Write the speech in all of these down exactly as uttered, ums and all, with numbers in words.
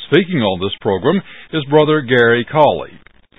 speaking on this program is Brother Gary Cawley.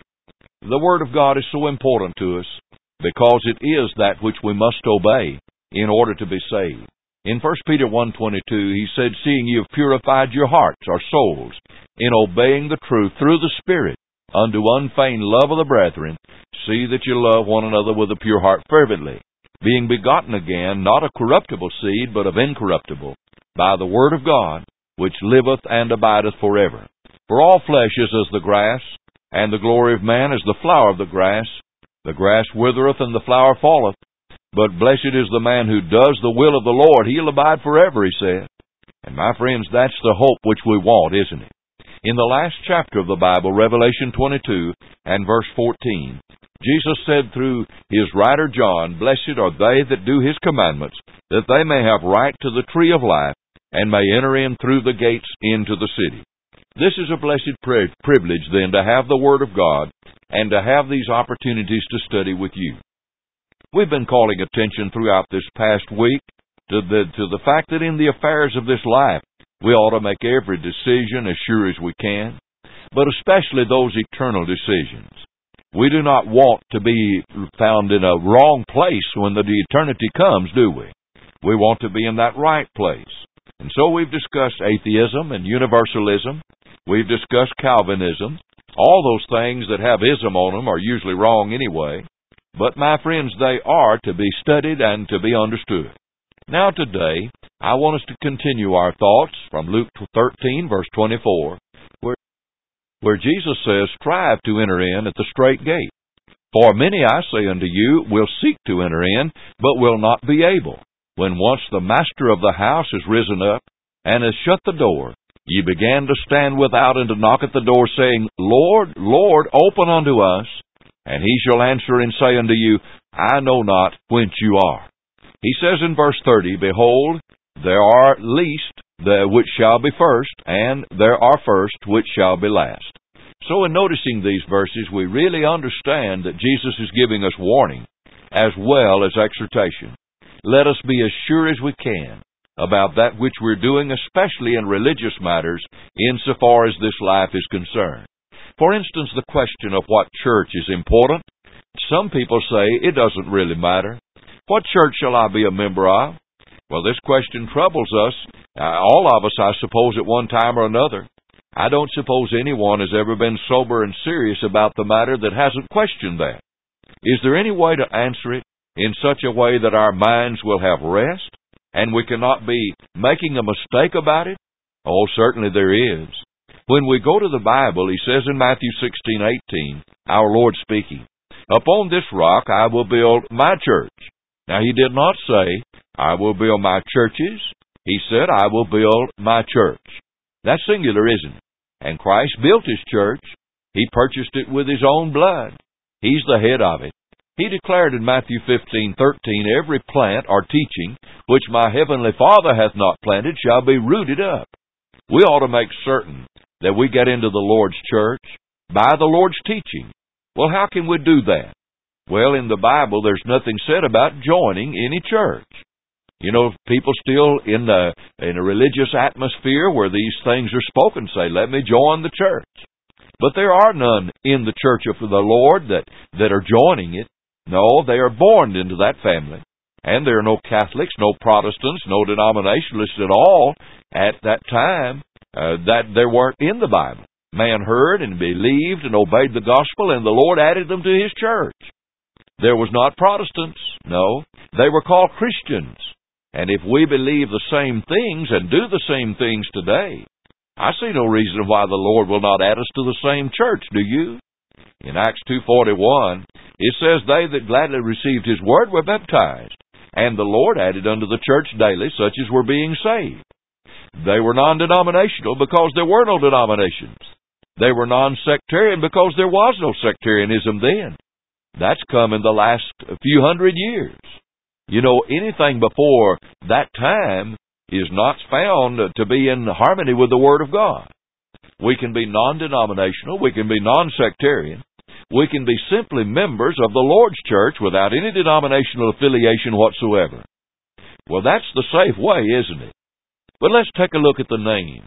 The Word of God is so important to us because it is that which we must obey in order to be saved. In First Peter one twenty-two, he said, "Seeing you have purified your hearts, or souls, in obeying the truth through the Spirit, unto unfeigned love of the brethren, see that you love one another with a pure heart fervently, being begotten again, not of corruptible seed, but of incorruptible, by the Word of God, which liveth and abideth forever. For all flesh is as the grass, and the glory of man as the flower of the grass. The grass withereth, and the flower falleth. But blessed is the man who does the will of the Lord. He'll abide forever," he said. And my friends, that's the hope which we want, isn't it? In the last chapter of the Bible, Revelation twenty-two and verse fourteen, Jesus said through his writer John, "Blessed are they that do his commandments, that they may have right to the tree of life, and may enter in through the gates into the city." This is a blessed privilege, then, to have the Word of God and to have these opportunities to study with you. We've been calling attention throughout this past week to the, to the fact that in the affairs of this life, we ought to make every decision as sure as we can, but especially those eternal decisions. We do not want to be found in a wrong place when the eternity comes, do we? We want to be in that right place. And so we've discussed atheism and universalism. We've discussed Calvinism. All those things that have ism on them are usually wrong anyway. But, my friends, they are to be studied and to be understood. Now today, I want us to continue our thoughts from Luke thirteen, verse twenty-four, where, where Jesus says, "Strive to enter in at the strait gate. For many, I say unto you, will seek to enter in, but will not be able. When once the master of the house is risen up, and has shut the door, ye began to stand without and to knock at the door, saying, Lord, Lord, open unto us. And he shall answer and say unto you, I know not whence you are." He says in verse thirty, "Behold, there are least the which shall be first, and there are first which shall be last." So in noticing these verses, we really understand that Jesus is giving us warning as well as exhortation. Let us be as sure as we can about that which we're doing, especially in religious matters, insofar as this life is concerned. For instance, the question of what church is important. Some people say it doesn't really matter. What church shall I be a member of? Well, this question troubles us, uh, all of us, I suppose, at one time or another. I don't suppose anyone has ever been sober and serious about the matter that hasn't questioned that. Is there any way to answer it in such a way that our minds will have rest, and we cannot be making a mistake about it? Oh, certainly there is. When we go to the Bible, he says in Matthew sixteen eighteen, our Lord speaking, "Upon this rock I will build my church." Now, he did not say, "I will build my churches." He said, "I will build my church." That's singular, isn't it? And Christ built his church. He purchased it with his own blood. He's the head of it. He declared in Matthew fifteen thirteen, "Every plant or teaching which my heavenly Father hath not planted shall be rooted up." We ought to make certain that we get into the Lord's church by the Lord's teaching. Well, how can we do that? Well, in the Bible, there's nothing said about joining any church. You know, people still in the in a religious atmosphere where these things are spoken say, "Let me join the church." But there are none in the church of the Lord that, that are joining it. No, they are born into that family. And there are no Catholics, no Protestants, no denominationalists at all at that time uh, that there weren't in the Bible. Man heard and believed and obeyed the gospel, and the Lord added them to his church. There was not Protestants. No, they were called Christians. And if we believe the same things and do the same things today, I see no reason why the Lord will not add us to the same church, do you? In Acts two forty-one, it says, "They that gladly received his word were baptized, and the Lord added unto the church daily such as were being saved." They were non-denominational because there were no denominations. They were non-sectarian because there was no sectarianism then. That's come in the last few hundred years. You know, anything before that time is not found to be in harmony with the Word of God. We can be non-denominational. We can be non-sectarian. We can be simply members of the Lord's church without any denominational affiliation whatsoever. Well, that's the safe way, isn't it? But let's take a look at the name.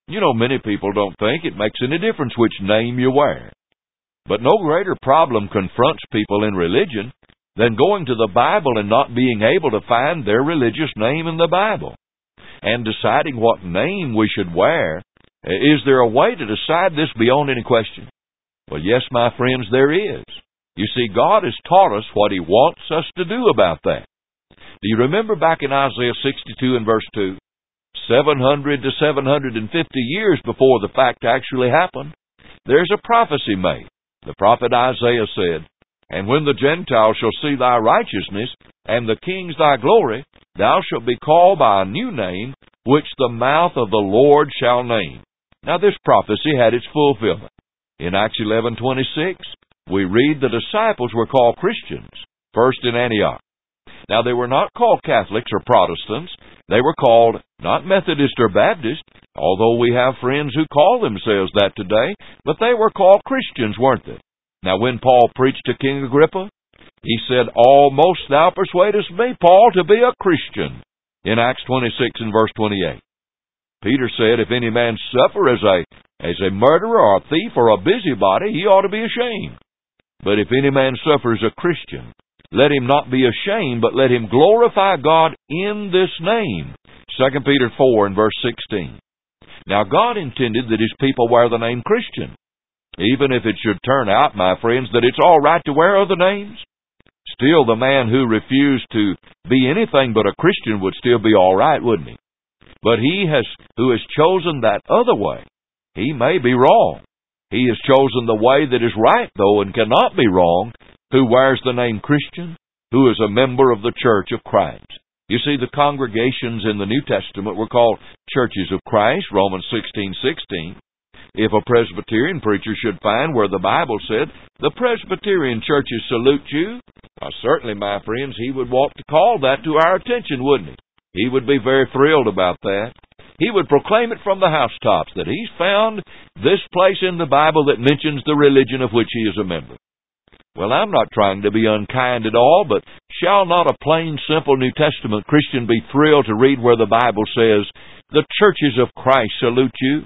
You know, many people don't think it makes any difference which name you wear. But no greater problem confronts people in religion than going to the Bible and not being able to find their religious name in the Bible, and deciding what name we should wear. Is there a way to decide this beyond any question? Well, yes, my friends, there is. You see, God has taught us what He wants us to do about that. Do you remember back in Isaiah sixty-two and verse two? seven hundred to seven hundred fifty years before the fact actually happened, there's a prophecy made. The prophet Isaiah said, "And when the Gentiles shall see thy righteousness, and the kings thy glory, thou shalt be called by a new name, which the mouth of the Lord shall name." Now this prophecy had its fulfillment. In Acts eleven twenty-six, we read the disciples were called Christians, first in Antioch. Now they were not called Catholics or Protestants. They were called not Methodist or Baptist, although we have friends who call themselves that today, but they were called Christians, weren't they? Now when Paul preached to King Agrippa, he said, "Almost thou persuadest me, Paul, to be a Christian," in Acts twenty-six and verse twenty-eight. Peter said, "If any man suffer as a, as a murderer or a thief or a busybody, he ought to be ashamed. But if any man suffers a Christian, let him not be ashamed, but let him glorify God in this name." Second Peter four and verse sixteen. Now God intended that His people wear the name Christian. Even if it should turn out, my friends, that it's all right to wear other names, still the man who refused to be anything but a Christian would still be all right, wouldn't he? But he has, who has chosen that other way, he may be wrong. He has chosen the way that is right, though, and cannot be wrong, who wears the name Christian, who is a member of the Church of Christ. You see, the congregations in the New Testament were called Churches of Christ, Romans sixteen sixteen. If a Presbyterian preacher should find where the Bible said, "The Presbyterian churches salute you," well, certainly, my friends, he would want to call that to our attention, wouldn't he? He would be very thrilled about that. He would proclaim it from the housetops that he's found this place in the Bible that mentions the religion of which he is a member. Well, I'm not trying to be unkind at all, but shall not a plain, simple New Testament Christian be thrilled to read where the Bible says, "The churches of Christ salute you"?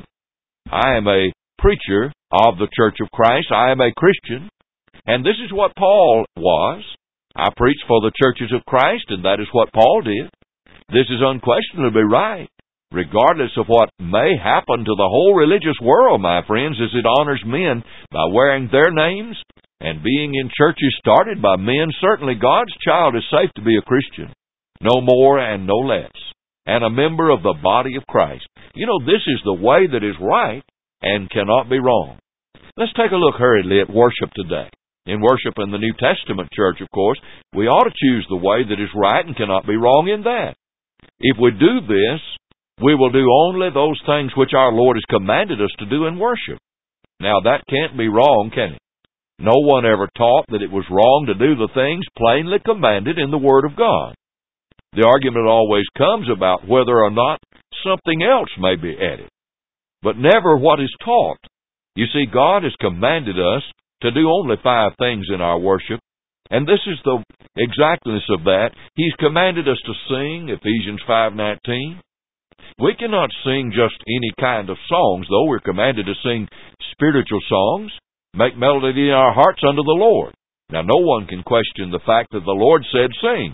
I am a preacher of the Church of Christ. I am a Christian. And this is what Paul was. I preach for the churches of Christ, and that is what Paul did. This is unquestionably right, regardless of what may happen to the whole religious world, my friends, as it honors men by wearing their names and being in churches started by men. Certainly God's child is safe to be a Christian, no more and no less, and a member of the body of Christ. You know, this is the way that is right and cannot be wrong. Let's take a look hurriedly at worship today. In worship in the New Testament church, of course, we ought to choose the way that is right and cannot be wrong in that. If we do this, we will do only those things which our Lord has commanded us to do in worship. Now, that can't be wrong, can it? No one ever taught that it was wrong to do the things plainly commanded in the Word of God. The argument always comes about whether or not something else may be added, but never what is taught. You see, God has commanded us to do only five things in our worship, and this is the exactness of that. He's commanded us to sing, Ephesians five nineteen. We cannot sing just any kind of songs, though. We're commanded to sing spiritual songs, make melody in our hearts unto the Lord. Now, no one can question the fact that the Lord said sing.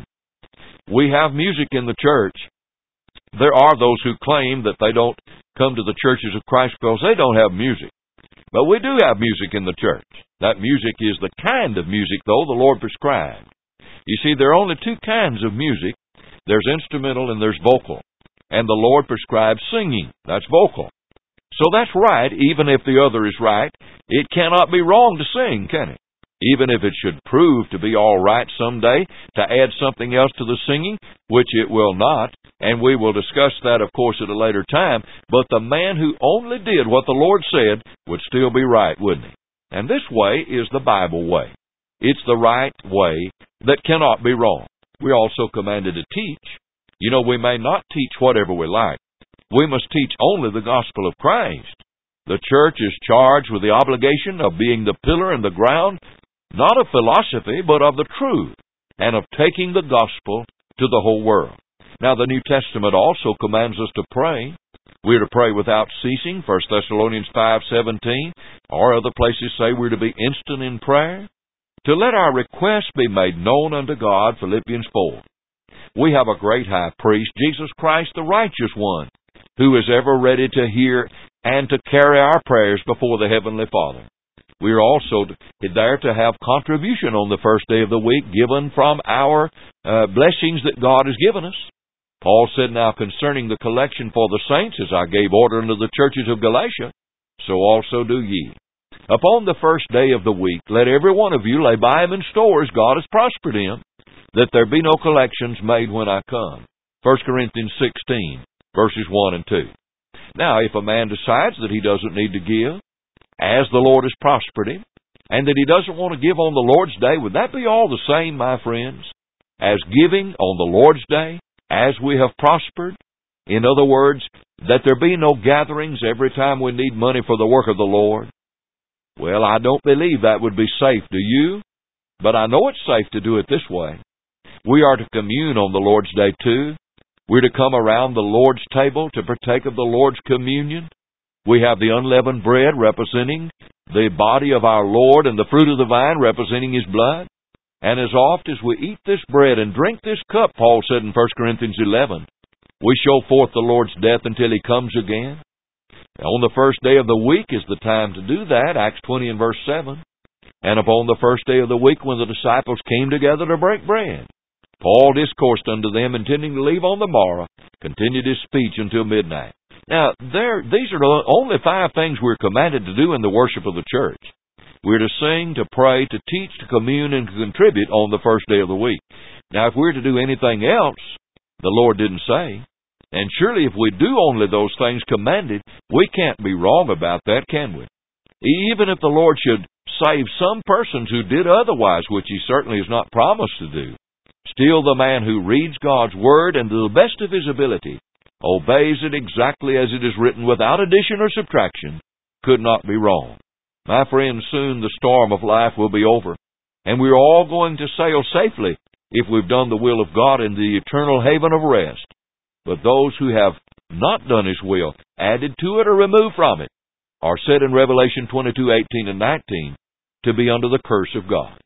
We have music in the church. There are those who claim that they don't come to the churches of Christ because they don't have music. But we do have music in the church. That music is the kind of music, though, the Lord prescribed. You see, there are only two kinds of music. There's instrumental and there's vocal. And the Lord prescribes singing. That's vocal. So that's right, even if the other is right. It cannot be wrong to sing, can it? Even if it should prove to be all right someday to add something else to the singing, which it will not, and we will discuss that, of course, at a later time, but the man who only did what the Lord said would still be right, wouldn't he? And this way is the Bible way. It's the right way that cannot be wrong. We're also commanded to teach. You know, we may not teach whatever we like. We must teach only the gospel of Christ. The church is charged with the obligation of being the pillar and the ground, not of philosophy, but of the truth, and of taking the gospel to the whole world. Now, the New Testament also commands us to pray. We're to pray without ceasing, First Thessalonians five seventeen, or other places say we're to be instant in prayer. To let our requests be made known unto God, Philippians four. We have a great high priest, Jesus Christ, the righteous one, who is ever ready to hear and to carry our prayers before the Heavenly Father. We are also there to have contribution on the first day of the week given from our uh, blessings that God has given us. Paul said, now concerning the collection for the saints, as I gave order unto the churches of Galatia, so also do ye. Upon the first day of the week, let every one of you lay by him in stores God has prospered him, that there be no collections made when I come. First Corinthians sixteen, verses one and two. Now, if a man decides that he doesn't need to give, as the Lord has prospered him, and that he doesn't want to give on the Lord's Day, would that be all the same, my friends, as giving on the Lord's Day, as we have prospered? In other words, that there be no gatherings every time we need money for the work of the Lord? Well, I don't believe that would be safe, do you? But I know it's safe to do it this way. We are to commune on the Lord's Day too. We're to come around the Lord's table to partake of the Lord's communion. We have the unleavened bread representing the body of our Lord and the fruit of the vine representing His blood. And as oft as we eat this bread and drink this cup, Paul said in First Corinthians eleven, we show forth the Lord's death until He comes again. On the first day of the week is the time to do that, Acts twenty and verse seven. And upon the first day of the week when the disciples came together to break bread, Paul discoursed unto them, intending to leave on the morrow, continued his speech until midnight. Now, there, these are the only five things we're commanded to do in the worship of the church. We're to sing, to pray, to teach, to commune, and to contribute on the first day of the week. Now, if we're to do anything else, the Lord didn't say. And surely if we do only those things commanded, we can't be wrong about that, can we? Even if the Lord should save some persons who did otherwise, which He certainly has not promised to do, still the man who reads God's Word and to the best of his ability obeys it exactly as it is written without addition or subtraction, could not be wrong. My friends, soon the storm of life will be over, and we're all going to sail safely if we've done the will of God in the eternal haven of rest. But those who have not done His will, added to it or removed from it, are said in Revelation twenty-two, eighteen and nineteen, to be under the curse of God.